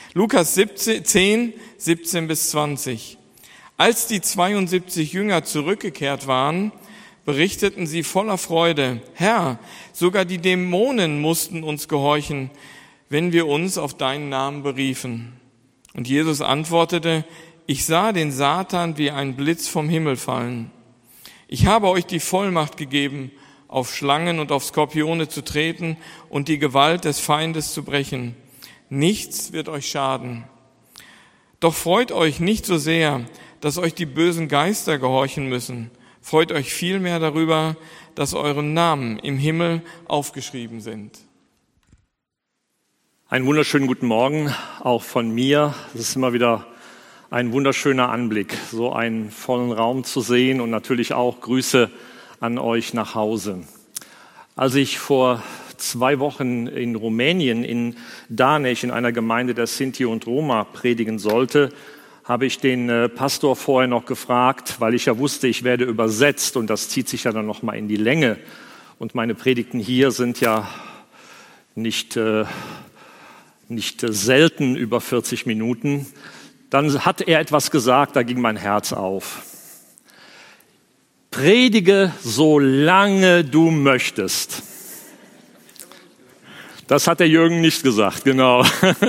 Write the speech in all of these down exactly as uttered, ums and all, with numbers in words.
Lukas zehn, siebzehn bis zwanzig. Als die zweiundsiebzig Jünger zurückgekehrt waren, berichteten sie voller Freude: Herr, sogar die Dämonen mussten uns gehorchen, wenn wir uns auf deinen Namen beriefen. Und Jesus antwortete: Ich sah den Satan wie ein Blitz vom Himmel fallen. Ich habe euch die Vollmacht gegeben, auf Schlangen und auf Skorpione zu treten und die Gewalt des Feindes zu brechen. Nichts wird euch schaden. Doch freut euch nicht so sehr, dass euch die bösen Geister gehorchen müssen. Freut euch vielmehr darüber, dass eure Namen im Himmel aufgeschrieben sind. Einen wunderschönen guten Morgen auch von mir. Es ist immer wieder ein wunderschöner Anblick, so einen vollen Raum zu sehen, und natürlich auch Grüße an euch nach Hause. Als ich vor zwei Wochen in Rumänien, in Danech, in einer Gemeinde der Sinti und Roma predigen sollte, habe ich den Pastor vorher noch gefragt, weil ich ja wusste, ich werde übersetzt, und das zieht sich ja dann noch mal in die Länge. Und meine Predigten hier sind ja nicht, äh, nicht selten über vierzig Minuten. Dann hat er etwas gesagt, da ging mein Herz auf. Predige, solange du möchtest. Das hat der Jürgen nicht gesagt, genau.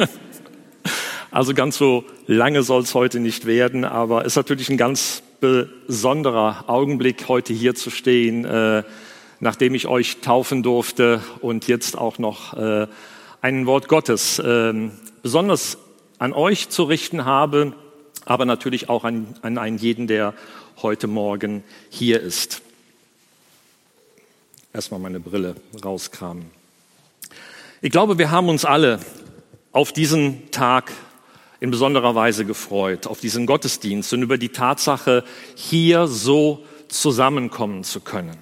Also ganz so lange soll es heute nicht werden, aber es ist natürlich ein ganz besonderer Augenblick, heute hier zu stehen, äh, nachdem ich euch taufen durfte und jetzt auch noch äh, ein Wort Gottes äh, besonders an euch zu richten habe, aber natürlich auch an, an einen jeden, der heute Morgen hier ist. Erstmal meine Brille rauskramen. Ich glaube, wir haben uns alle auf diesen Tag in besonderer Weise gefreut, auf diesen Gottesdienst und über die Tatsache, hier so zusammenkommen zu können.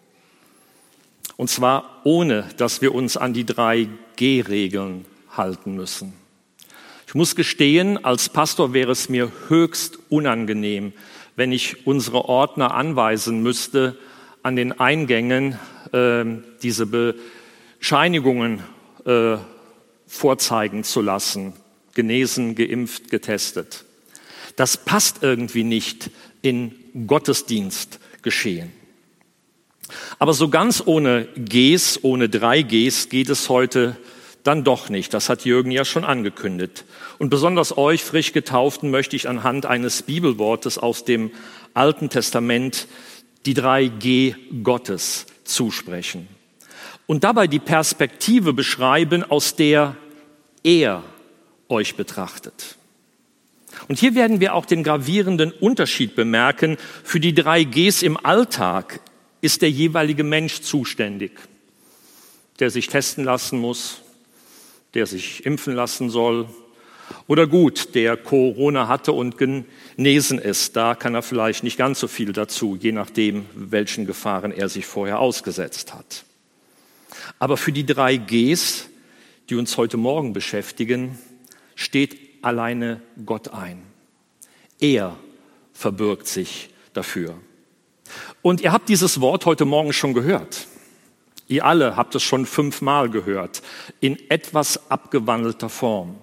Und zwar ohne, dass wir uns an die drei G-Regeln halten müssen. Ich muss gestehen, als Pastor wäre es mir höchst unangenehm, wenn ich unsere Ordner anweisen müsste, an den Eingängen äh, diese Bescheinigungen äh, vorzeigen zu lassen. Genesen, geimpft, getestet. Das passt irgendwie nicht in Gottesdienst geschehen. Aber so ganz ohne Gs, ohne drei Gs geht es heute dann doch nicht. Das hat Jürgen ja schon angekündigt. Und besonders euch frisch Getauften möchte ich anhand eines Bibelwortes aus dem Alten Testament die drei G Gottes zusprechen. Und dabei die Perspektive beschreiben, aus der er euch betrachtet. Und hier werden wir auch den gravierenden Unterschied bemerken. Für die drei Gs im Alltag ist der jeweilige Mensch zuständig, der sich testen lassen muss, der sich impfen lassen soll, oder gut, der Corona hatte und genesen ist. Da kann er vielleicht nicht ganz so viel dazu, je nachdem, welchen Gefahren er sich vorher ausgesetzt hat. Aber für die drei Gs, die uns heute Morgen beschäftigen, steht alleine Gott ein. Er verbirgt sich dafür. Und ihr habt dieses Wort heute Morgen schon gehört. Ihr alle habt es schon fünfmal gehört, in etwas abgewandelter Form.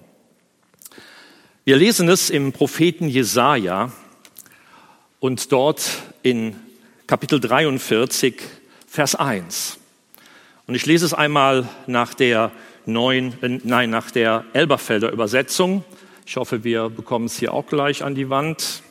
Wir lesen es im Propheten Jesaja und dort in Kapitel dreiundvierzig, Vers eins. Und ich lese es einmal nach der neuen, äh, nein, nach der Elberfelder Übersetzung. Ich hoffe, wir bekommen es hier auch gleich an die Wand.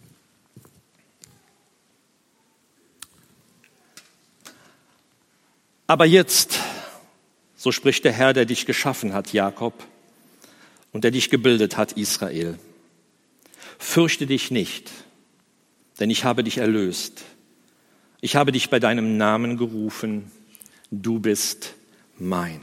Aber jetzt, so spricht der Herr, der dich geschaffen hat, Jakob, und der dich gebildet hat, Israel. Fürchte dich nicht, denn ich habe dich erlöst. Ich habe dich bei deinem Namen gerufen. Du bist mein.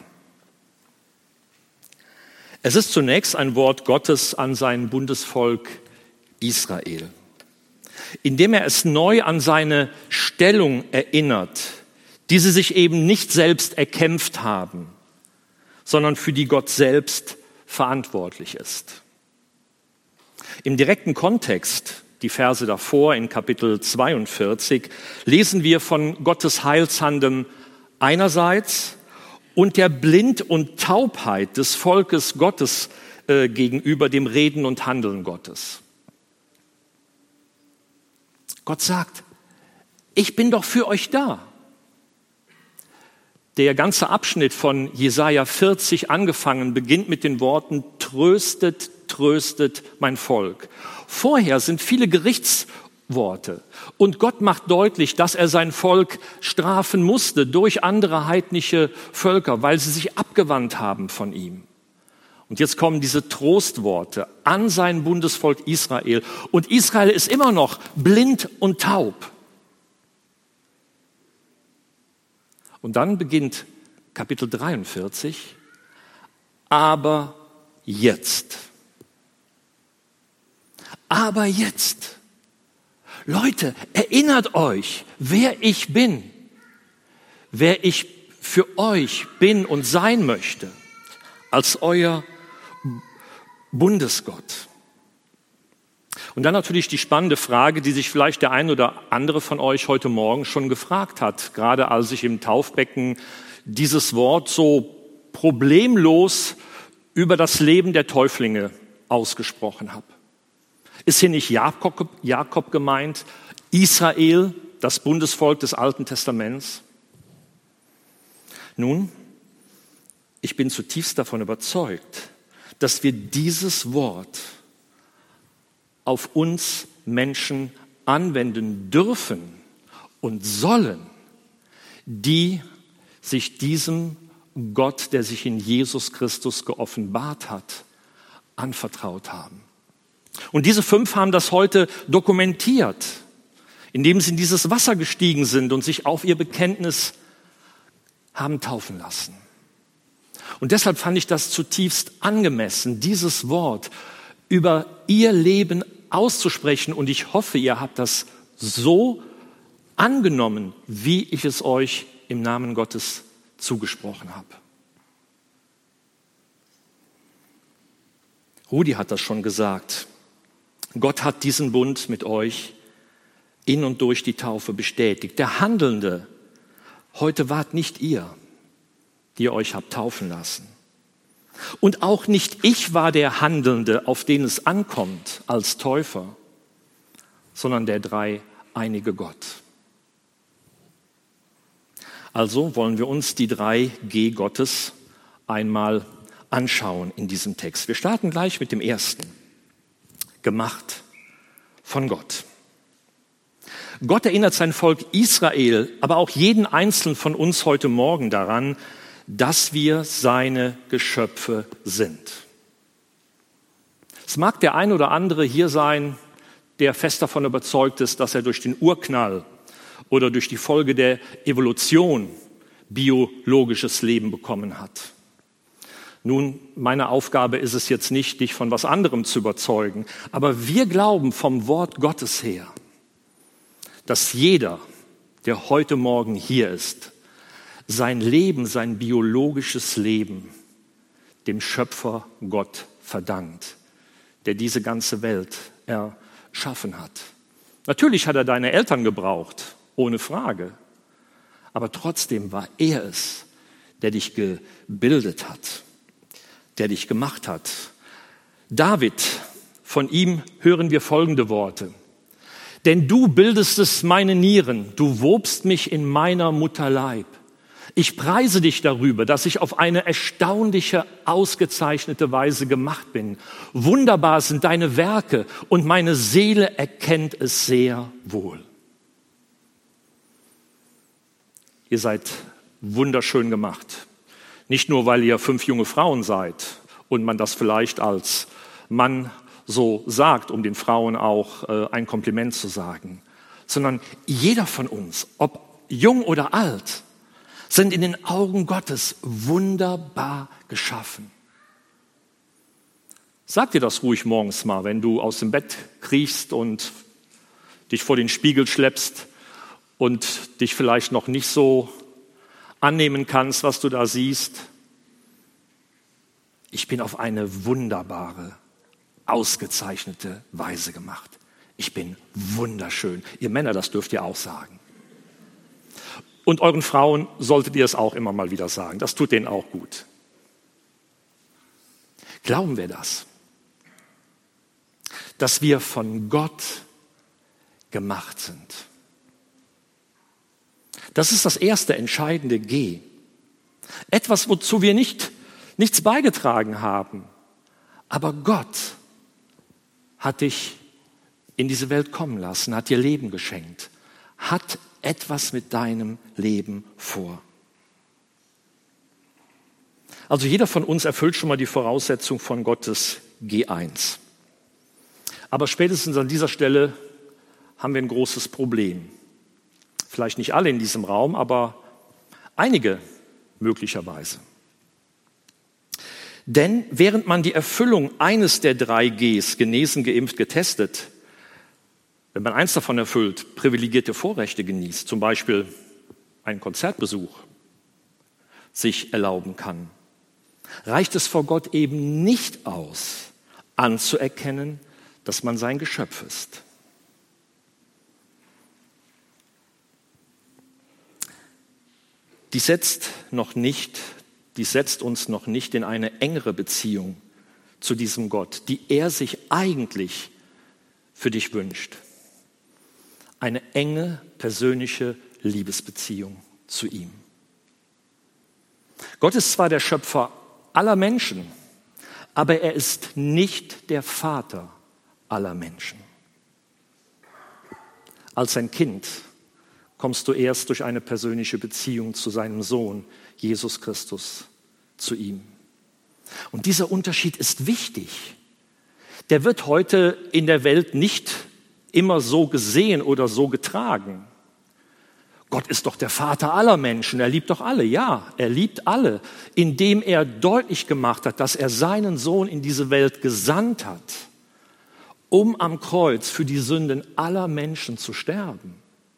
Es ist zunächst ein Wort Gottes an sein Bundesvolk Israel, indem er es neu an seine Stellung erinnert, die sie sich eben nicht selbst erkämpft haben, sondern für die Gott selbst verantwortlich ist. Im direkten Kontext, die Verse davor in Kapitel zweiundvierzig, lesen wir von Gottes Heilshandem einerseits und der Blind- und Taubheit des Volkes Gottes äh, gegenüber dem Reden und Handeln Gottes. Gott sagt, ich bin doch für euch da. Der ganze Abschnitt von Jesaja vierzig angefangen beginnt mit den Worten, tröstet, tröstet mein Volk. Vorher sind viele Gerichtsworte und Gott macht deutlich, dass er sein Volk strafen musste durch andere heidnische Völker, weil sie sich abgewandt haben von ihm. Und jetzt kommen diese Trostworte an sein Bundesvolk Israel. Und Israel ist immer noch blind und taub. Und dann beginnt Kapitel dreiundvierzig. Aber jetzt. Aber jetzt. Leute, erinnert euch, wer ich bin. Wer ich für euch bin und sein möchte. Als euer Bundesgott. Und dann natürlich die spannende Frage, die sich vielleicht der ein oder andere von euch heute Morgen schon gefragt hat, gerade als ich im Taufbecken dieses Wort so problemlos über das Leben der Täuflinge ausgesprochen habe. Ist hier nicht Jakob, Jakob gemeint, Israel, das Bundesvolk des Alten Testaments? Nun, ich bin zutiefst davon überzeugt, dass wir dieses Wort auf uns Menschen anwenden dürfen und sollen, die sich diesem Gott, der sich in Jesus Christus geoffenbart hat, anvertraut haben. Und diese fünf haben das heute dokumentiert, indem sie in dieses Wasser gestiegen sind und sich auf ihr Bekenntnis haben taufen lassen. Und deshalb fand ich das zutiefst angemessen, dieses Wort über ihr Leben auszusprechen. Und ich hoffe, ihr habt das so angenommen, wie ich es euch im Namen Gottes zugesprochen habe. Rudi hat das schon gesagt. Gott hat diesen Bund mit euch in und durch die Taufe bestätigt. Der Handelnde, heute wart nicht ihr, die ihr euch habt taufen lassen. Und auch nicht ich war der Handelnde, auf den es ankommt als Täufer, sondern der dreieinige Gott. Also wollen wir uns die drei G Gottes einmal anschauen in diesem Text. Wir starten gleich mit dem ersten. Gemacht von Gott. Gott erinnert sein Volk Israel, aber auch jeden Einzelnen von uns heute Morgen daran, dass wir seine Geschöpfe sind. Es mag der ein oder andere hier sein, der fest davon überzeugt ist, dass er durch den Urknall oder durch die Folge der Evolution biologisches Leben bekommen hat. Nun, meine Aufgabe ist es jetzt nicht, dich von was anderem zu überzeugen, aber wir glauben vom Wort Gottes her, dass jeder, der heute Morgen hier ist, sein Leben, sein biologisches Leben dem Schöpfer Gott verdankt, der diese ganze Welt erschaffen hat. Natürlich hat er deine Eltern gebraucht, ohne Frage, aber trotzdem war er es, der dich gebildet hat, der dich gemacht hat. David, von ihm hören wir folgende Worte. Denn du bildestest meine Nieren, du wobst mich in meiner Mutter Leib. Ich preise dich darüber, dass ich auf eine erstaunliche, ausgezeichnete Weise gemacht bin. Wunderbar sind deine Werke und meine Seele erkennt es sehr wohl. Ihr seid wunderschön gemacht. Nicht nur, weil ihr fünf junge Frauen seid und man das vielleicht als Mann so sagt, um den Frauen auch äh, ein Kompliment zu sagen, sondern jeder von uns, ob jung oder alt, sind in den Augen Gottes wunderbar geschaffen. Sag dir das ruhig morgens mal, wenn du aus dem Bett kriechst und dich vor den Spiegel schleppst und dich vielleicht noch nicht so annehmen kannst, was du da siehst. Ich bin auf eine wunderbare, ausgezeichnete Weise gemacht. Ich bin wunderschön. Ihr Männer, das dürft ihr auch sagen. Und euren Frauen solltet ihr es auch immer mal wieder sagen. Das tut denen auch gut. Glauben wir das? Dass wir von Gott gemacht sind. Das ist das erste entscheidende G. Etwas, wozu wir nicht, nichts beigetragen haben. Aber Gott hat dich in diese Welt kommen lassen, hat dir Leben geschenkt, hat etwas mit deinem Leben vor. Also jeder von uns erfüllt schon mal die Voraussetzung von Gottes G eins. Aber spätestens an dieser Stelle haben wir ein großes Problem. Vielleicht nicht alle in diesem Raum, aber einige möglicherweise. Denn während man die Erfüllung eines der drei Gs, genesen, geimpft, getestet, wenn man eins davon erfüllt, privilegierte Vorrechte genießt, zum Beispiel einen Konzertbesuch sich erlauben kann, reicht es vor Gott eben nicht aus, anzuerkennen, dass man sein Geschöpf ist. Dies setzt noch nicht, dies setzt uns noch nicht in eine engere Beziehung zu diesem Gott, die er sich eigentlich für dich wünscht. Eine enge, persönliche Liebesbeziehung zu ihm. Gott ist zwar der Schöpfer aller Menschen, aber er ist nicht der Vater aller Menschen. Als ein Kind kommst du erst durch eine persönliche Beziehung zu seinem Sohn, Jesus Christus, zu ihm. Und dieser Unterschied ist wichtig. Der wird heute in der Welt nicht immer so gesehen oder so getragen. Gott ist doch der Vater aller Menschen, er liebt doch alle. Ja, er liebt alle, indem er deutlich gemacht hat, dass er seinen Sohn in diese Welt gesandt hat, um am Kreuz für die Sünden aller Menschen zu sterben.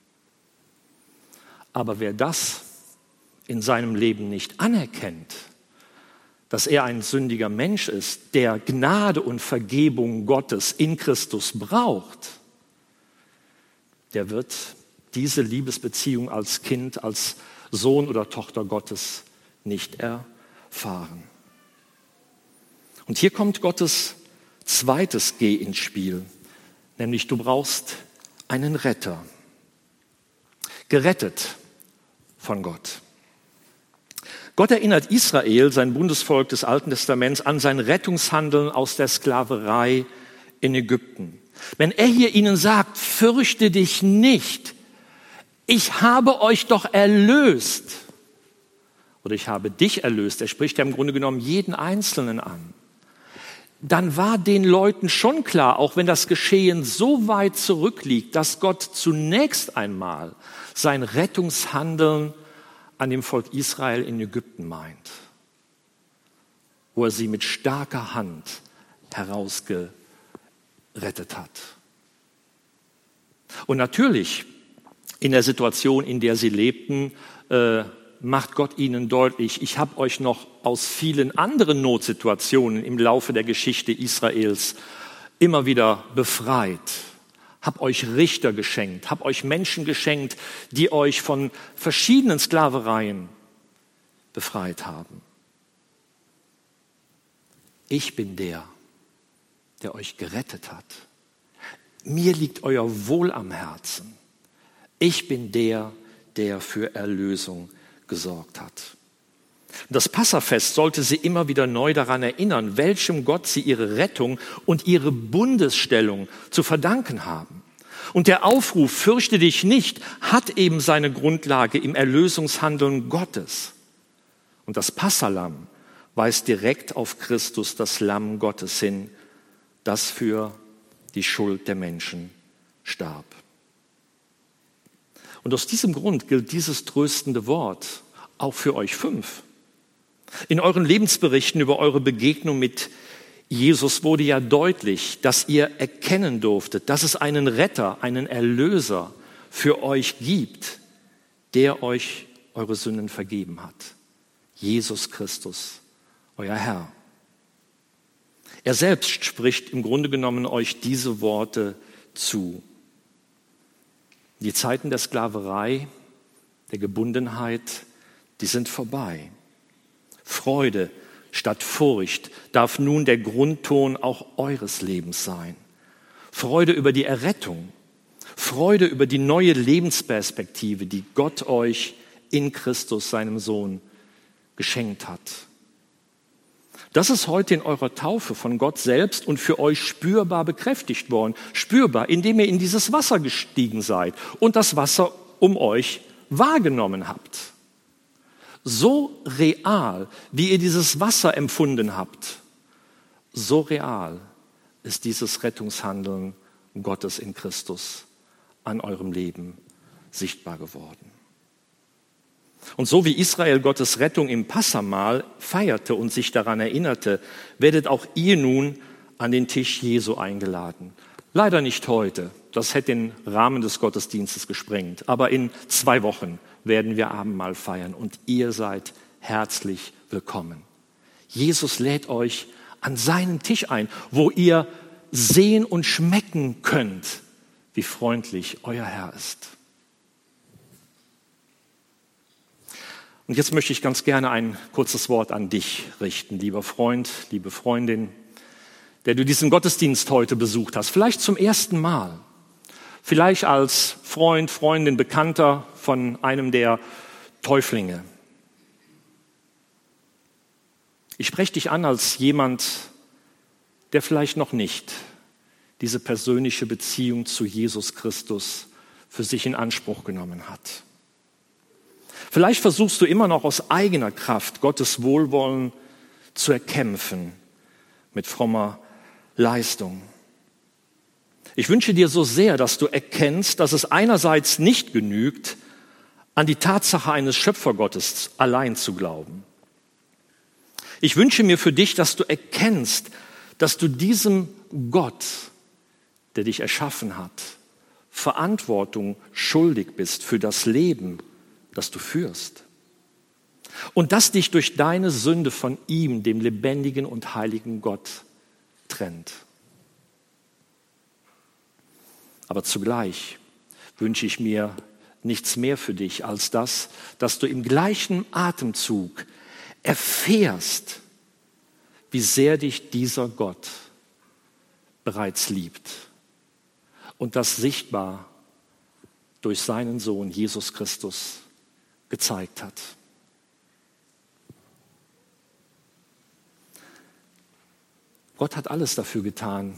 Aber wer das in seinem Leben nicht anerkennt, dass er ein sündiger Mensch ist, der Gnade und Vergebung Gottes in Christus braucht, der wird diese Liebesbeziehung als Kind, als Sohn oder Tochter Gottes nicht erfahren. Und hier kommt Gottes zweites G ins Spiel, nämlich du brauchst einen Retter. Gerettet von Gott. Gott erinnert Israel, sein Bundesvolk des Alten Testaments, an sein Rettungshandeln aus der Sklaverei in Ägypten. Wenn er hier ihnen sagt, fürchte dich nicht, ich habe euch doch erlöst, oder ich habe dich erlöst, er spricht ja im Grunde genommen jeden Einzelnen an, dann war den Leuten schon klar, auch wenn das Geschehen so weit zurückliegt, dass Gott zunächst einmal sein Rettungshandeln an dem Volk Israel in Ägypten meint, wo er sie mit starker Hand herausgerettet hat. Und natürlich, in der Situation, in der sie lebten, äh, macht Gott ihnen deutlich, ich habe euch noch aus vielen anderen Notsituationen im Laufe der Geschichte Israels immer wieder befreit. Hab euch Richter geschenkt, hab euch Menschen geschenkt, die euch von verschiedenen Sklavereien befreit haben. Ich bin der, der euch gerettet hat. Mir liegt euer Wohl am Herzen. Ich bin der, der für Erlösung gesorgt hat. Das Passafest sollte sie immer wieder neu daran erinnern, welchem Gott sie ihre Rettung und ihre Bundesstellung zu verdanken haben. Und der Aufruf, fürchte dich nicht, hat eben seine Grundlage im Erlösungshandeln Gottes. Und das Passalamm weist direkt auf Christus, das Lamm Gottes, hin, das für die Schuld der Menschen starb. Und aus diesem Grund gilt dieses tröstende Wort auch für euch fünf. In euren Lebensberichten über eure Begegnung mit Jesus wurde ja deutlich, dass ihr erkennen durftet, dass es einen Retter, einen Erlöser für euch gibt, der euch eure Sünden vergeben hat. Jesus Christus, euer Herr. Er selbst spricht im Grunde genommen euch diese Worte zu. Die Zeiten der Sklaverei, der Gebundenheit, die sind vorbei. Freude, statt Furcht darf nun der Grundton auch eures Lebens sein. Freude über die Errettung, Freude über die neue Lebensperspektive, die Gott euch in Christus, seinem Sohn, geschenkt hat. Das ist heute in eurer Taufe von Gott selbst und für euch spürbar bekräftigt worden. Spürbar, indem ihr in dieses Wasser gestiegen seid und das Wasser um euch wahrgenommen habt. So real, wie ihr dieses Wasser empfunden habt, so real ist dieses Rettungshandeln Gottes in Christus an eurem Leben sichtbar geworden. Und so wie Israel Gottes Rettung im Passamahl feierte und sich daran erinnerte, werdet auch ihr nun an den Tisch Jesu eingeladen. Leider nicht heute, das hätte den Rahmen des Gottesdienstes gesprengt, aber in zwei Wochen werden wir Abendmahl feiern und ihr seid herzlich willkommen. Jesus lädt euch an seinen Tisch ein, wo ihr sehen und schmecken könnt, wie freundlich euer Herr ist. Und jetzt möchte ich ganz gerne ein kurzes Wort an dich richten, lieber Freund, liebe Freundin, der du diesen Gottesdienst heute besucht hast, vielleicht zum ersten Mal, vielleicht als Freund, Freundin, Bekannter von einem der Täuflinge. Ich spreche dich an als jemand, der vielleicht noch nicht diese persönliche Beziehung zu Jesus Christus für sich in Anspruch genommen hat. Vielleicht versuchst du immer noch aus eigener Kraft Gottes Wohlwollen zu erkämpfen mit frommer Leistung. Ich wünsche dir so sehr, dass du erkennst, dass es einerseits nicht genügt, an die Tatsache eines Schöpfergottes allein zu glauben. Ich wünsche mir für dich, dass du erkennst, dass du diesem Gott, der dich erschaffen hat, Verantwortung schuldig bist für das Leben, das du führst. Und das dich durch deine Sünde von ihm, dem lebendigen und heiligen Gott, trennt. Aber zugleich wünsche ich mir nichts mehr für dich als das, dass du im gleichen Atemzug erfährst, wie sehr dich dieser Gott bereits liebt und das sichtbar durch seinen Sohn Jesus Christus gezeigt hat. Gott hat alles dafür getan,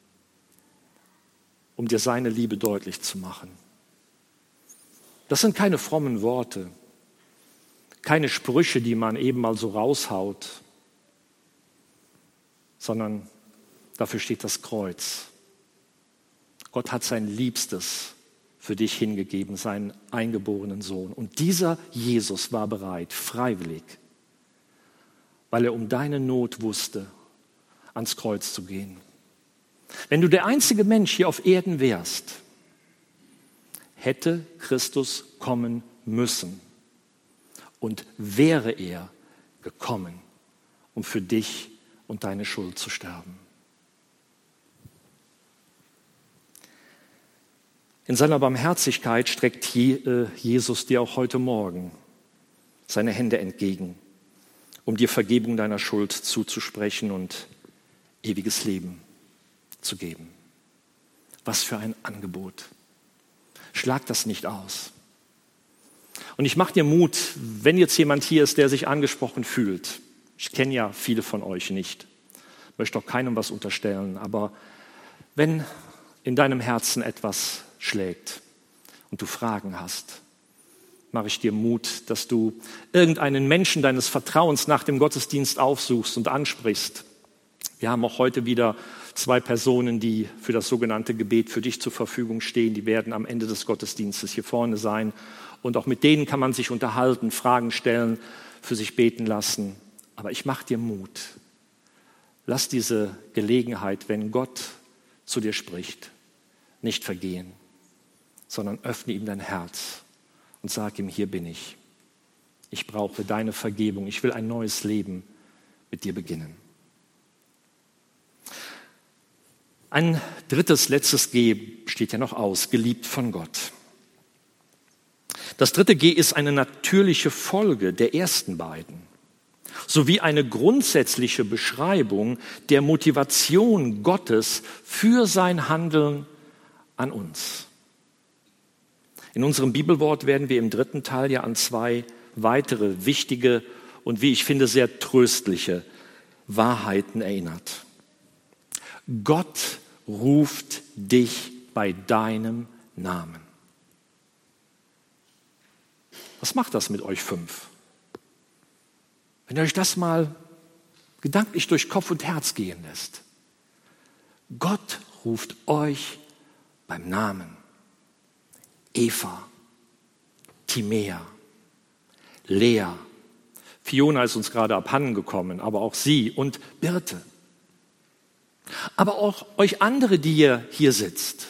um dir seine Liebe deutlich zu machen. Das sind keine frommen Worte, keine Sprüche, die man eben mal so raushaut, sondern dafür steht das Kreuz. Gott hat sein Liebstes für dich hingegeben, seinen eingeborenen Sohn. Und dieser Jesus war bereit, freiwillig, weil er um deine Not wusste, ans Kreuz zu gehen. Wenn du der einzige Mensch hier auf Erden wärst, hätte Christus kommen müssen. Und wäre er gekommen, um für dich und deine Schuld zu sterben. In seiner Barmherzigkeit streckt Jesus dir auch heute Morgen seine Hände entgegen, um dir Vergebung deiner Schuld zuzusprechen und ewiges Leben zu geben. Was für ein Angebot. Schlag das nicht aus. Und ich mache dir Mut, wenn jetzt jemand hier ist, der sich angesprochen fühlt. Ich kenne ja viele von euch nicht, möchte auch keinem was unterstellen, aber wenn in deinem Herzen etwas schlägt und du Fragen hast, mache ich dir Mut, dass du irgendeinen Menschen deines Vertrauens nach dem Gottesdienst aufsuchst und ansprichst. Wir haben auch heute wieder zwei Personen, die für das sogenannte Gebet für dich zur Verfügung stehen. Die werden am Ende des Gottesdienstes hier vorne sein. Und auch mit denen kann man sich unterhalten, Fragen stellen, für sich beten lassen. Aber ich mache dir Mut. Lass diese Gelegenheit, wenn Gott zu dir spricht, nicht vergehen, sondern öffne ihm dein Herz und sag ihm, hier bin ich. Ich brauche deine Vergebung. Ich will ein neues Leben mit dir beginnen. Ein drittes, letztes G steht ja noch aus, geliebt von Gott. Das dritte G ist eine natürliche Folge der ersten beiden. sowie eine grundsätzliche Beschreibung der Motivation Gottes für sein Handeln an uns. In unserem Bibelwort werden wir im dritten Teil ja an zwei weitere wichtige und wie ich finde sehr tröstliche Wahrheiten erinnert. Gott ruft dich bei deinem Namen. Was macht das mit euch fünf? Wenn ihr euch das mal gedanklich durch Kopf und Herz gehen lässt. Gott ruft euch beim Namen. Eva, Timea, Lea, Fiona ist uns gerade abhanden gekommen, aber auch sie und Birte. Aber auch euch andere, die ihr hier sitzt.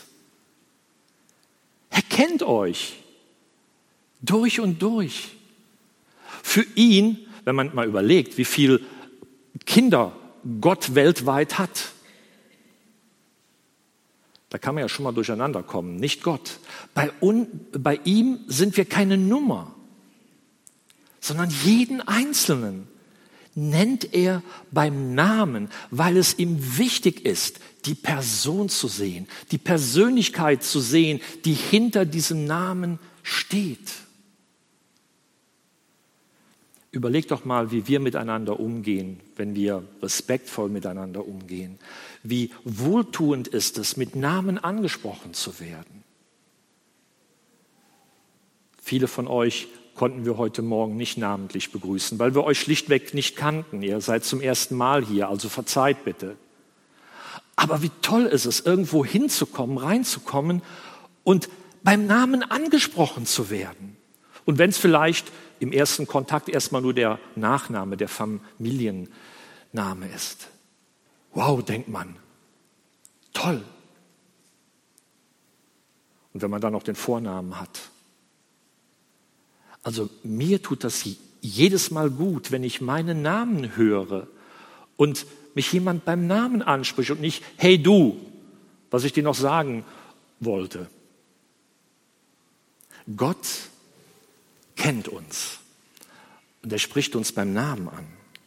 Er kennt euch durch und durch. Für ihn, wenn man mal überlegt, wie viele Kinder Gott weltweit hat, da kann man ja schon mal durcheinander kommen, nicht Gott. Bei, un, bei ihm sind wir keine Nummer, sondern jeden Einzelnen nennt er beim Namen, weil es ihm wichtig ist, die Person zu sehen, die Persönlichkeit zu sehen, die hinter diesem Namen steht. Überleg doch mal, wie wir miteinander umgehen, wenn wir respektvoll miteinander umgehen. Wie wohltuend ist es, mit Namen angesprochen zu werden. Viele von euch konnten wir heute Morgen nicht namentlich begrüßen, weil wir euch schlichtweg nicht kannten. Ihr seid zum ersten Mal hier, also verzeiht bitte. Aber wie toll ist es, irgendwo hinzukommen, reinzukommen und beim Namen angesprochen zu werden. Und wenn es vielleicht im ersten Kontakt erstmal nur der Nachname, der Familienname ist. Wow, denkt man. Toll. Und wenn man dann noch den Vornamen hat. Also mir tut das jedes Mal gut, wenn ich meinen Namen höre und mich jemand beim Namen anspricht und nicht, hey du, was ich dir noch sagen wollte. Gott kennt uns und er spricht uns beim Namen an.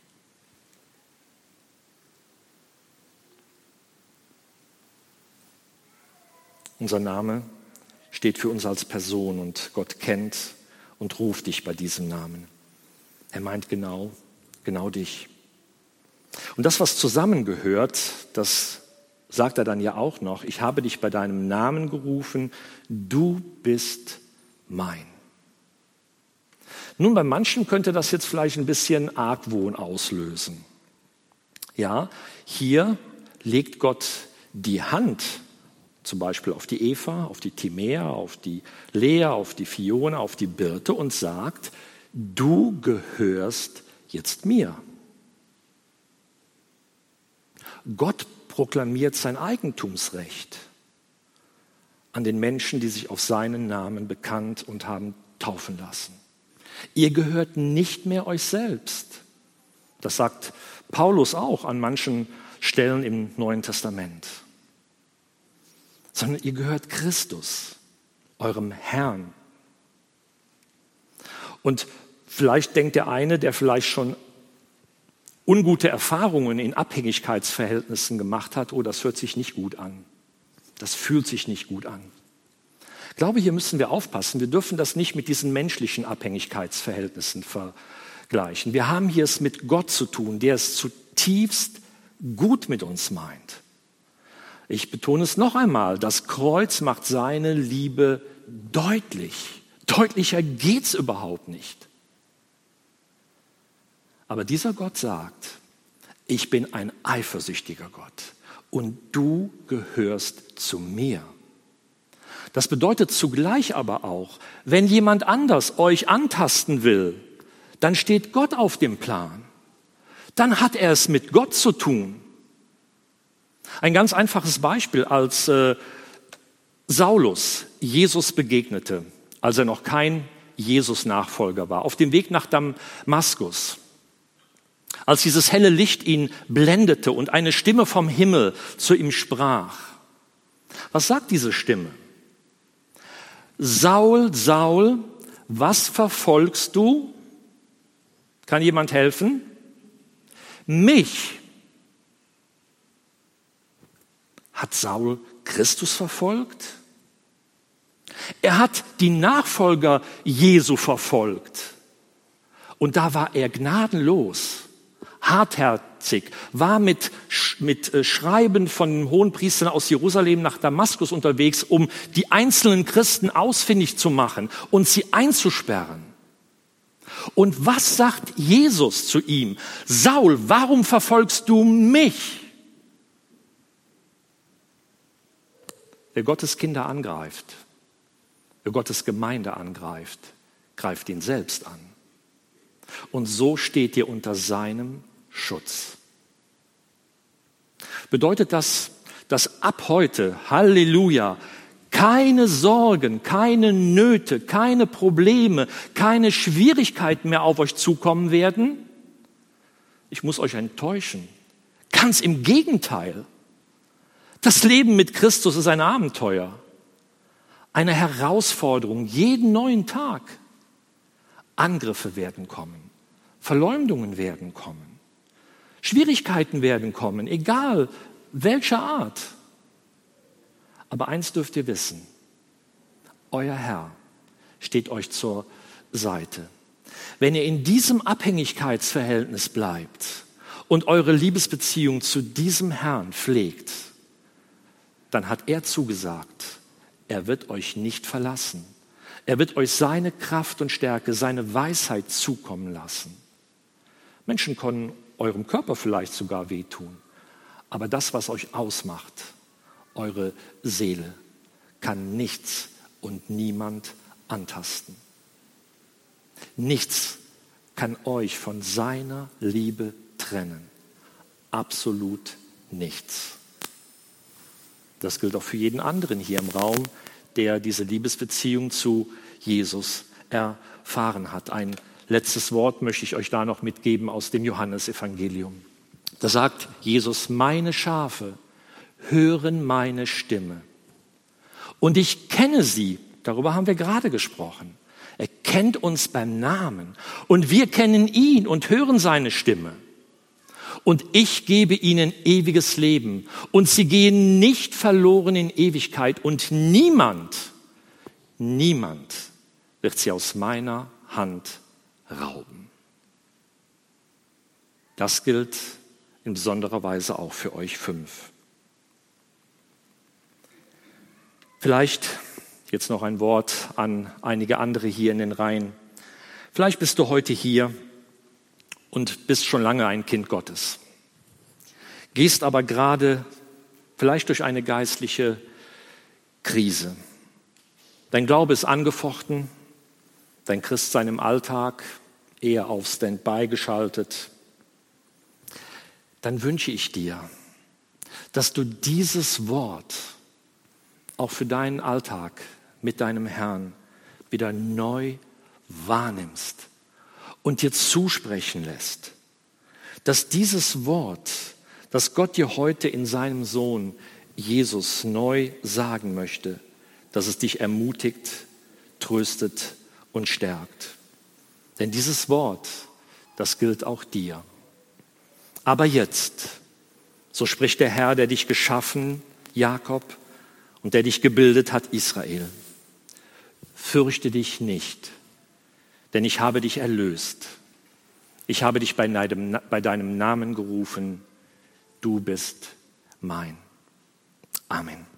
Unser Name steht für uns als Person und Gott kennt und ruft dich bei diesem Namen. Er meint genau, genau dich. Und das, was zusammengehört, das sagt er dann ja auch noch. Ich habe dich bei deinem Namen gerufen, du bist mein. Nun, bei manchen könnte das jetzt vielleicht ein bisschen Argwohn auslösen. Ja, hier legt Gott die Hand zum Beispiel auf die Eva, auf die Timea, auf die Lea, auf die Fiona, auf die Birte und sagt, du gehörst jetzt mir. Gott proklamiert sein Eigentumsrecht an den Menschen, die sich auf seinen Namen bekannt und haben taufen lassen. Ihr gehört nicht mehr euch selbst. Das sagt Paulus auch an manchen Stellen im Neuen Testament. Sondern ihr gehört Christus, eurem Herrn. Und vielleicht denkt der eine, der vielleicht schon ungute Erfahrungen in Abhängigkeitsverhältnissen gemacht hat, oh, das hört sich nicht gut an. Das fühlt sich nicht gut an. Ich glaube, hier müssen wir aufpassen. Wir dürfen das nicht mit diesen menschlichen Abhängigkeitsverhältnissen vergleichen. Wir haben hier es mit Gott zu tun, der es zutiefst gut mit uns meint. Ich betone es noch einmal, das Kreuz macht seine Liebe deutlich. Deutlicher geht's überhaupt nicht. Aber dieser Gott sagt, ich bin ein eifersüchtiger Gott und du gehörst zu mir. Das bedeutet zugleich aber auch, wenn jemand anders euch antasten will, dann steht Gott auf dem Plan. Dann hat er es mit Gott zu tun. Ein ganz einfaches Beispiel, als äh, Saulus Jesus begegnete, als er noch kein Jesus-Nachfolger war, auf dem Weg nach Damaskus. Als dieses helle Licht ihn blendete und eine Stimme vom Himmel zu ihm sprach. Was sagt diese Stimme? Saul, Saul, was verfolgst du? Kann jemand helfen? Mich hat Saul Christus verfolgt. Er hat die Nachfolger Jesu verfolgt. Und da war er gnadenlos, hartherzig, war mit, mit Schreiben von den Hohenpriestern aus Jerusalem nach Damaskus unterwegs, um die einzelnen Christen ausfindig zu machen und sie einzusperren. Und was sagt Jesus zu ihm? Saul, warum verfolgst du mich? Wer Gottes Kinder angreift, wer Gottes Gemeinde angreift, greift ihn selbst an. Und so steht ihr unter seinem Schutz. Bedeutet das, dass ab heute, Halleluja, keine Sorgen, keine Nöte, keine Probleme, keine Schwierigkeiten mehr auf euch zukommen werden? Ich muss euch enttäuschen. Ganz im Gegenteil. Das Leben mit Christus ist ein Abenteuer, eine Herausforderung, jeden neuen Tag. Angriffe werden kommen, Verleumdungen werden kommen, Schwierigkeiten werden kommen, egal welcher Art. Aber eins dürft ihr wissen, euer Herr steht euch zur Seite. Wenn ihr in diesem Abhängigkeitsverhältnis bleibt und eure Liebesbeziehung zu diesem Herrn pflegt, dann hat er zugesagt, er wird euch nicht verlassen. Er wird euch seine Kraft und Stärke, seine Weisheit zukommen lassen. Menschen können eurem Körper vielleicht sogar wehtun, aber das, was euch ausmacht, eure Seele, kann nichts und niemand antasten. Nichts kann euch von seiner Liebe trennen. Absolut nichts. Das gilt auch für jeden anderen hier im Raum, der diese Liebesbeziehung zu Jesus erfahren hat. Ein letztes Wort möchte ich euch da noch mitgeben aus dem Johannesevangelium. Da sagt Jesus, meine Schafe hören meine Stimme. Und ich kenne sie, darüber haben wir gerade gesprochen. Er kennt uns beim Namen und wir kennen ihn und hören seine Stimme. Und ich gebe ihnen ewiges Leben und sie gehen nicht verloren in Ewigkeit und niemand, niemand wird sie aus meiner Hand rauben. Das gilt in besonderer Weise auch für euch fünf. Vielleicht jetzt noch ein Wort an einige andere hier in den Reihen. Vielleicht bist du heute hier und bist schon lange ein Kind Gottes. Gehst aber gerade vielleicht durch eine geistliche Krise. Dein Glaube ist angefochten, dein Christsein im Alltag eher auf Standby geschaltet. Dann wünsche ich dir, dass du dieses Wort auch für deinen Alltag mit deinem Herrn wieder neu wahrnimmst und dir zusprechen lässt, dass dieses Wort, das Gott dir heute in seinem Sohn Jesus neu sagen möchte, dass es dich ermutigt, tröstet und stärkt. Denn dieses Wort, das gilt auch dir. Aber jetzt, so spricht der Herr, der dich geschaffen, Jakob, und der dich gebildet hat, Israel. Fürchte dich nicht, denn ich habe dich erlöst. Ich habe dich bei deinem, bei deinem Namen gerufen. Du bist mein. Amen.